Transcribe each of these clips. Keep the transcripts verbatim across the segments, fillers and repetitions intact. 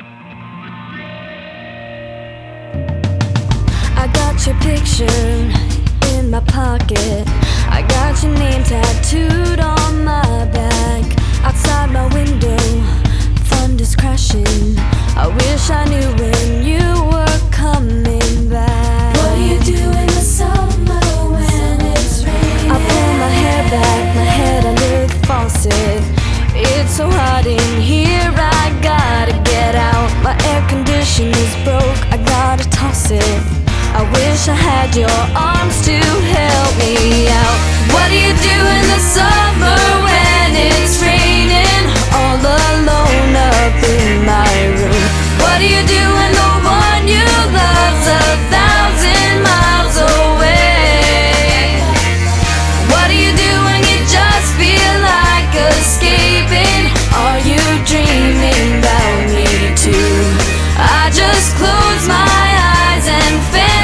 I got your picture in my pocket. I got your name tattooed on my back. Outside my window, thunder's crashing. I wish I knew when you were coming back. What do you do in the summer when it's raining? I pull my hair back, my head under the faucet. It's so hot in here, I gotta get out. My air conditioner's broke, I gotta toss it. I wish I had your arms to help me out. What do you do in the summer when it's raining? All alone up in my room. What do you do when the one you love's a thousand miles away? What do you do when you just feel like escaping? Are you dreaming about me too? I just close my eyes and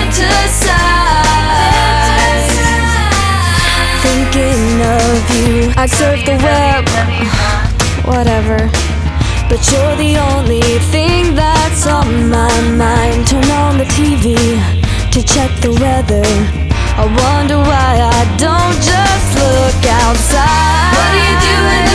fantasize, thinking of you. I surf the web, whatever, but you're the only thing that's on my mind. Turn on the T V to check the weather. I wonder why I don't just look outside. What do you do in